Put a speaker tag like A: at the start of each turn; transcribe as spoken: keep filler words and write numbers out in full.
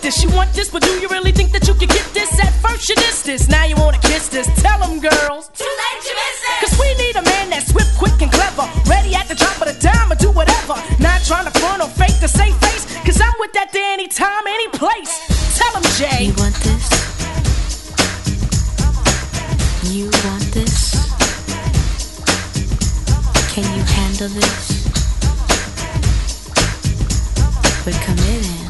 A: this. You want this, but do you really think that you can get this? At first you dissed this, now you wanna kiss this. Tell them, girls, too late, you miss it. Cause we need a man that's swift, quick, and clever, ready at the drop of the dime or do whatever. Not trying to front or fake the same face, cause I'm with that day anytime, any place. Tell them, Jay.
B: You want this? You want this? Can you handle this? We're committed.